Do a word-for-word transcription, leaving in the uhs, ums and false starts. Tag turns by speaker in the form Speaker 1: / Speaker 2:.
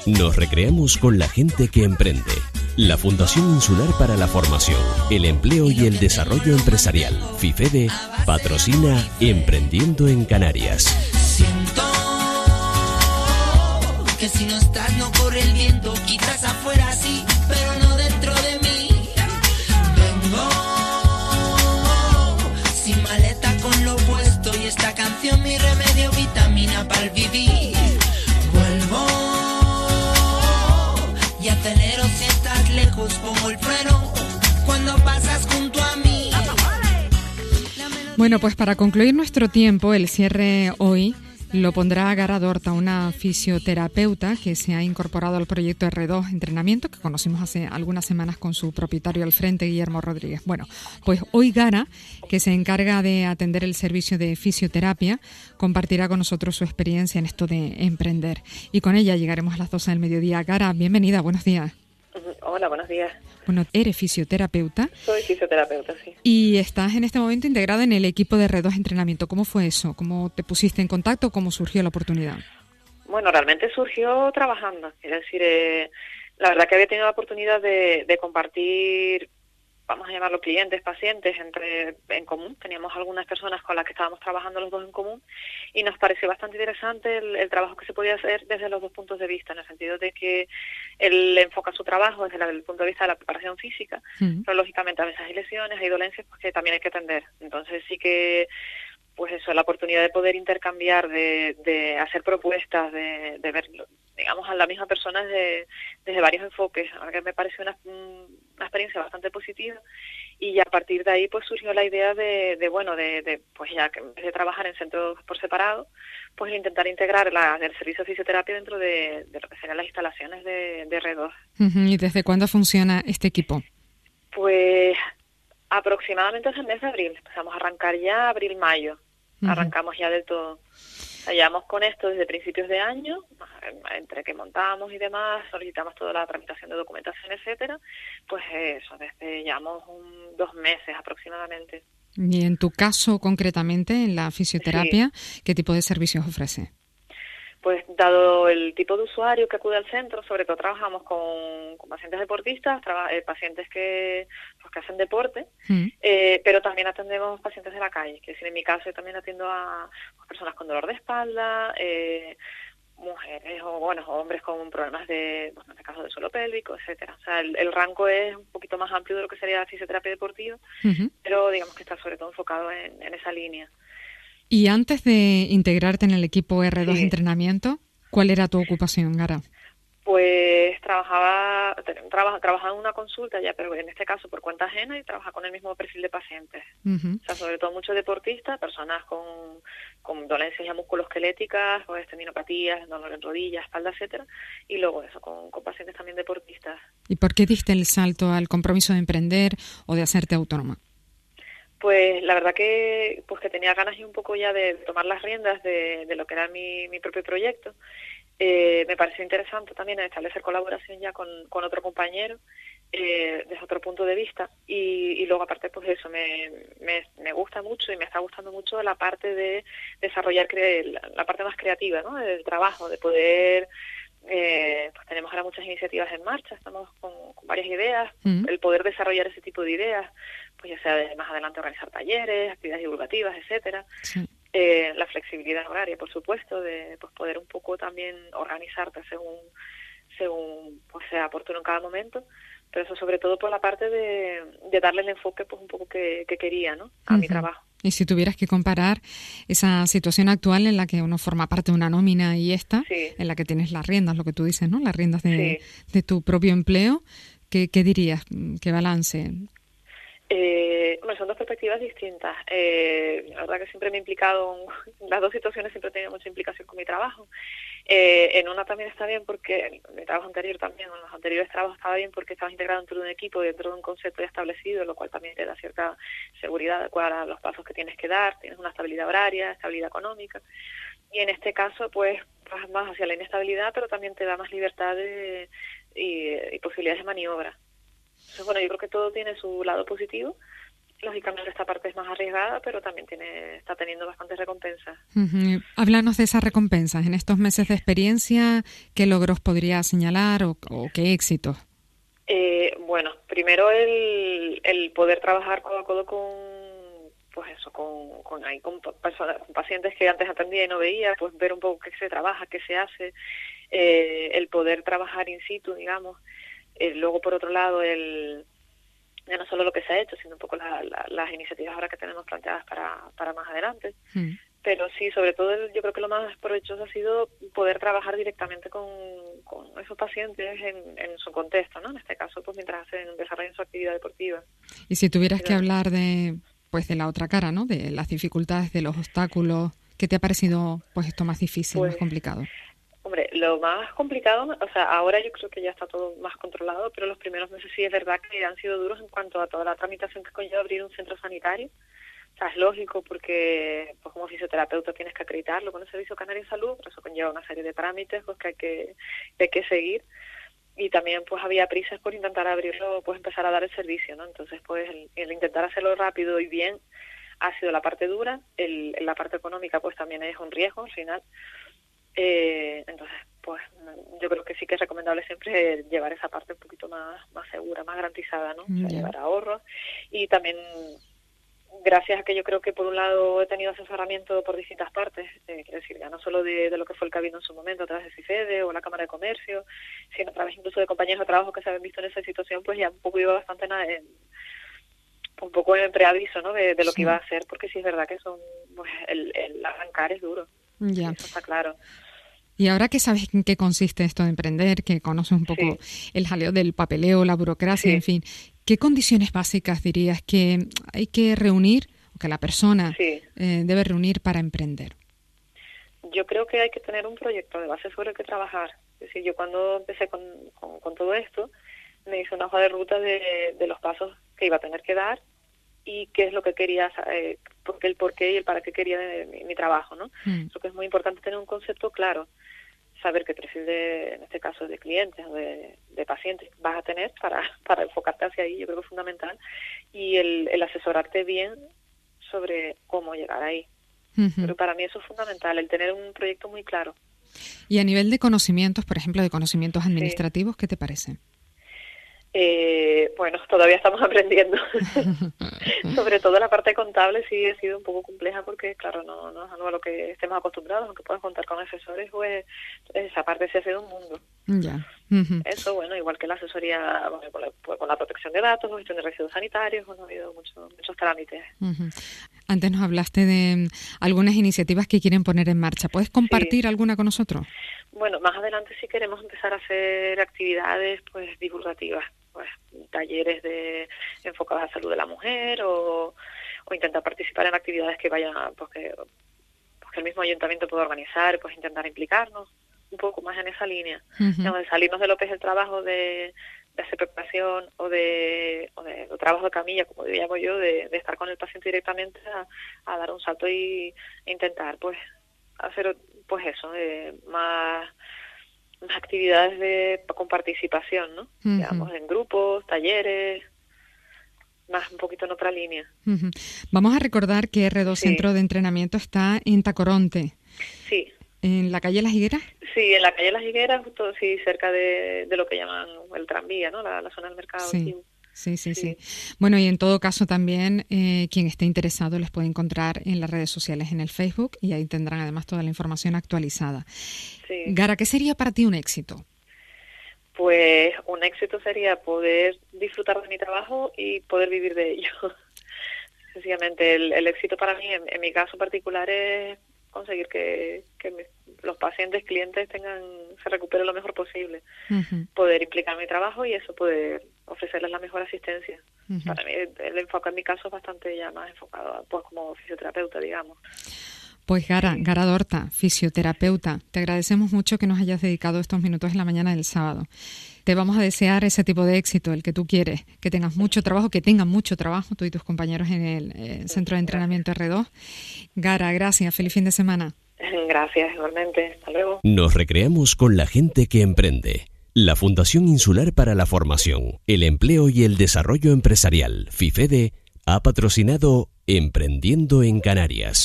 Speaker 1: Nos recreamos con la gente que emprende. La Fundación Insular para la Formación, el Empleo y el Desarrollo Empresarial, FIFEDE, patrocina Emprendiendo en Canarias.
Speaker 2: Siento que si no estás no corre el viento, quizás afuera sí, pero no dentro de mí. Vengo sin maleta con lo puesto y esta canción mi remedio, vitamina para el vivir. Vuelvo y acelero si estás lejos, pongo el freno cuando pasas junto a mí.
Speaker 3: Bueno, pues para concluir nuestro tiempo, el cierre hoy lo pondrá Gara Dorta, una fisioterapeuta que se ha incorporado al proyecto erre dos Entrenamiento, que conocimos hace algunas semanas con su propietario al frente, Guillermo Rodríguez. Bueno, pues hoy Gara, que se encarga de atender el servicio de fisioterapia, compartirá con nosotros su experiencia en esto de emprender. Y con ella llegaremos a las doce del mediodía. Gara, bienvenida, buenos días.
Speaker 4: Hola, buenos días.
Speaker 3: Bueno, eres fisioterapeuta.
Speaker 4: Soy fisioterapeuta, sí.
Speaker 3: Y estás en este momento integrada en el equipo de erre dos Entrenamiento. ¿Cómo fue eso? ¿Cómo te pusiste en contacto? ¿Cómo surgió la oportunidad?
Speaker 4: Bueno, realmente surgió trabajando. Es decir, eh, la verdad que había tenido la oportunidad de, de compartir, vamos a llamarlo clientes, pacientes, entre en común. Teníamos algunas personas con las que estábamos trabajando los dos en común y nos pareció bastante interesante el, el trabajo que se podía hacer desde los dos puntos de vista, en el sentido de que él enfoca su trabajo desde el punto de vista de la preparación física, mm. pero lógicamente a veces hay lesiones, hay dolencias pues, que también hay que atender. Entonces sí que, pues eso, la oportunidad de poder intercambiar, de, de hacer propuestas, de, de ver, digamos, a la misma persona desde, desde varios enfoques, a que me pareció una, una experiencia bastante positiva. Y a partir de ahí pues surgió la idea de, de bueno, de, de pues ya que en vez de trabajar en centros por separado, pues intentar integrar la, el servicio de fisioterapia dentro de, de lo que serían las instalaciones de, de erre dos.
Speaker 3: Uh-huh. ¿Y desde cuándo funciona este equipo?
Speaker 4: Pues aproximadamente desde el mes de abril. Empezamos a arrancar ya abril-mayo. Uh-huh. Arrancamos ya del todo. O sea, llevamos con esto desde principios de año, entre que montamos y demás, solicitamos toda la tramitación de documentación, etcétera, pues eso, desde llevamos un, dos meses aproximadamente.
Speaker 3: Y en tu caso, concretamente, en la fisioterapia, sí. ¿Qué tipo de servicios ofrece?
Speaker 4: Pues dado el tipo de usuario que acude al centro, sobre todo trabajamos con, con pacientes deportistas, traba, eh, pacientes que, pues, que hacen deporte, mm. eh, pero también atendemos pacientes de la calle, que es decir, en mi caso yo también atiendo a pues, personas con dolor de espalda, eh, mujeres o bueno hombres con problemas de, bueno, en este caso de suelo pélvico, etcétera. O sea, el, el rango es un poquito más amplio de lo que sería la fisioterapia deportiva, uh-huh. pero digamos que está sobre todo enfocado en, en esa línea.
Speaker 3: Y antes de integrarte en el equipo erre dos sí. Entrenamiento, ¿cuál era tu ocupación, Gara?
Speaker 4: Pues trabajaba, traba, trabajaba en una consulta ya, pero en este caso por cuenta ajena y trabajaba con el mismo perfil de pacientes. Uh-huh. O sea, sobre todo muchos deportistas, personas con, con dolencias ya musculoesqueléticas, pues tendinopatías, dolor en rodillas, espalda, etcétera. Y luego eso, con, con pacientes también deportistas.
Speaker 3: ¿Y por qué diste el salto al compromiso de emprender o de hacerte autónoma?
Speaker 4: Pues la verdad que pues que tenía ganas y un poco ya de tomar las riendas de, de lo que era mi, mi propio proyecto. Eh, me pareció interesante también establecer colaboración ya con, con otro compañero eh, desde otro punto de vista y, y luego aparte pues eso me, me, me gusta mucho y me está gustando mucho la parte de desarrollar cre- la, la parte más creativa, ¿no? Del trabajo, de poder eh, pues tenemos ahora muchas iniciativas en marcha, estamos con, con varias ideas, mm. el poder desarrollar ese tipo de ideas, pues ya sea de más adelante organizar talleres, actividades divulgativas, etcétera. Sí. Eh, la flexibilidad horaria, por supuesto, de pues poder un poco también organizarte según según pues sea oportuno en cada momento, pero eso sobre todo por la parte de, de darle el enfoque pues un poco que, que quería, ¿no? A uh-huh. mi trabajo.
Speaker 3: Y si tuvieras que comparar esa situación actual en la que uno forma parte de una nómina y esta, sí. en la que tienes las riendas, lo que tú dices, ¿no? Las riendas de, sí. de tu propio empleo, ¿qué, qué dirías? ¿Qué balance?
Speaker 4: Eh, bueno, son dos perspectivas distintas. Eh, la verdad que siempre me he implicado, en las dos situaciones siempre he tenido mucha implicación con mi trabajo. Eh, en una también está bien porque, en mi trabajo anterior también, en los anteriores trabajos estaba bien porque estabas integrado dentro de un equipo, dentro de un concepto ya establecido, lo cual también te da cierta seguridad adecuada a los pasos que tienes que dar, tienes una estabilidad horaria, estabilidad económica. Y en este caso, pues, vas más hacia la inestabilidad, pero también te da más libertad de, y, y posibilidades de maniobra. Entonces, bueno, yo creo que todo tiene su lado positivo lógicamente esta parte es más arriesgada, pero también tiene está teniendo bastantes recompensas.
Speaker 3: Uh-huh. Háblanos de esas recompensas. En estos meses de experiencia, ¿qué logros podría señalar o, o qué éxitos?
Speaker 4: Eh, bueno, primero el, el poder trabajar codo a codo con, pues eso, con, con, ahí, con personas, con pacientes que antes atendía y no veía, pues ver un poco qué se trabaja, qué se hace, eh, el poder trabajar in situ, digamos. Eh, luego, por otro lado, el ya no solo lo que se ha hecho, sino un poco la, la, las iniciativas ahora que tenemos planteadas para, para más adelante. Mm. Pero sí, sobre todo el, yo creo que lo más provechoso ha sido poder trabajar directamente con, con esos pacientes en, en su contexto, ¿no? En este caso, pues mientras hacen desarrollan su actividad deportiva.
Speaker 3: Y si tuvieras Pero, que hablar de pues de la otra cara, ¿no? De las dificultades, de los obstáculos, ¿qué te ha parecido pues esto más difícil, pues, más complicado?
Speaker 4: Hombre, lo más complicado, o sea, ahora yo creo que ya está todo más controlado, pero los primeros meses sí es verdad que han sido duros en cuanto a toda la tramitación que conlleva abrir un centro sanitario. O sea, es lógico porque pues como fisioterapeuta tienes que acreditarlo con el Servicio Canario de Salud, pero eso conlleva una serie de trámites pues que hay que, que hay que seguir. Y también pues había prisas por intentar abrirlo, pues empezar a dar el servicio, ¿no? Entonces pues el, el intentar hacerlo rápido y bien ha sido la parte dura, el, la parte económica pues también es un riesgo al final. Eh, entonces, pues yo creo que sí que es recomendable siempre llevar esa parte un poquito más más segura, más garantizada, ¿no? Yeah. O sea, llevar ahorros. Y también, gracias a que yo creo que por un lado he tenido asesoramiento por distintas partes, eh, quiero decir, ya no solo de, de lo que fue el Cabildo en su momento, a través de CIFEDE o la Cámara de Comercio, sino a través incluso de compañeros de trabajo que se habían visto en esa situación, pues ya un poco iba bastante en, en un poco en preaviso, ¿no? De, de lo sí. que iba a hacer, porque sí es verdad que son, pues, el, el arrancar es duro.
Speaker 3: Ya.
Speaker 4: Eso está claro.
Speaker 3: Y ahora que sabes en qué consiste esto de emprender, que conoces un poco sí. el jaleo del papeleo, la burocracia, sí. en fin, ¿qué condiciones básicas dirías que hay que reunir, o que la persona sí. eh, debe reunir para emprender?
Speaker 4: Yo creo que hay que tener un proyecto de base sobre el que trabajar. Es decir, yo cuando empecé con, con, con todo esto, me hice una hoja de ruta de, de los pasos que iba a tener que dar y qué es lo que quería, eh, porque el por qué y el para qué quería de mi, mi trabajo, ¿no? Mm. Creo que es muy importante tener un concepto claro, saber qué perfil de, en este caso, de clientes o de, de pacientes vas a tener para, para enfocarte hacia ahí, yo creo que es fundamental, y el, el asesorarte bien sobre cómo llegar ahí. Uh-huh. Pero para mí eso es fundamental, el tener un proyecto muy claro.
Speaker 3: Y a nivel de conocimientos, por ejemplo, de conocimientos administrativos, sí. ¿qué te parece?
Speaker 4: Eh, bueno, todavía estamos aprendiendo. Sobre todo la parte contable sí ha sido un poco compleja porque, claro, no, no es algo a lo que estemos acostumbrados, aunque puedas contar con asesores, pues esa parte sí ha sido un mundo.
Speaker 3: Ya.
Speaker 4: Uh-huh. Eso, bueno, igual que la asesoría bueno, con, la, con la protección de datos, gestión de residuos sanitarios, bueno, ha habido mucho, muchos trámites.
Speaker 3: Uh-huh. Antes nos hablaste de algunas iniciativas que quieren poner en marcha. ¿Puedes compartir sí. alguna con nosotros?
Speaker 4: Bueno, más adelante sí queremos empezar a hacer actividades pues divulgativas, pues talleres de enfocados a salud de la mujer o, o intentar participar en actividades que vayan, pues que, pues que el mismo ayuntamiento pueda organizar, pues intentar implicarnos un poco más en esa línea, uh-huh. ¿no? De salirnos de lo que es el trabajo de, de hacer preparación o de, o de, de trabajo de camilla, como llamo yo, de, de estar con el paciente directamente a, a dar un salto y e intentar pues hacer pues eso, eh, más, más actividades de con participación, ¿no? Uh-huh. Digamos, en grupos, talleres, más un poquito en otra línea.
Speaker 3: Uh-huh. Vamos a recordar que erre dos sí. Centro de Entrenamiento está en Tacoronte.
Speaker 4: Sí.
Speaker 3: ¿En la calle Las Higueras?
Speaker 4: Sí, en la calle Las Higueras, justo sí, cerca de, de lo que llaman el tranvía, ¿no? La, la zona del mercado.
Speaker 3: Sí. Sí, sí, sí, sí. Bueno, y en todo caso también eh, quien esté interesado les puede encontrar en las redes sociales, en el Facebook, y ahí tendrán además toda la información actualizada. Sí. Gara, ¿qué sería para ti un éxito?
Speaker 4: Pues un éxito sería poder disfrutar de mi trabajo y poder vivir de ello. Sencillamente el, el éxito para mí, en, en mi caso particular, es conseguir que, que mis, los pacientes, clientes tengan se recuperen lo mejor posible. Uh-huh. Poder implicar mi trabajo y eso, poder ofrecerles la mejor asistencia. Uh-huh. Para mí, el, el enfoque en mi caso es bastante ya más enfocado pues como fisioterapeuta, digamos.
Speaker 3: Pues Gara, Gara Dorta, fisioterapeuta, te agradecemos mucho que nos hayas dedicado estos minutos en la mañana del sábado. Te vamos a desear ese tipo de éxito, el que tú quieres, que tengas mucho trabajo, que tengan mucho trabajo tú y tus compañeros en el eh, Centro de Entrenamiento erre dos. Gara, gracias, feliz fin de semana.
Speaker 4: Gracias, igualmente, hasta luego.
Speaker 1: Nos recreamos con la gente que emprende. La Fundación Insular para la Formación, el Empleo y el Desarrollo Empresarial, FIFEDE, Ha patrocinado Emprendiendo en Canarias.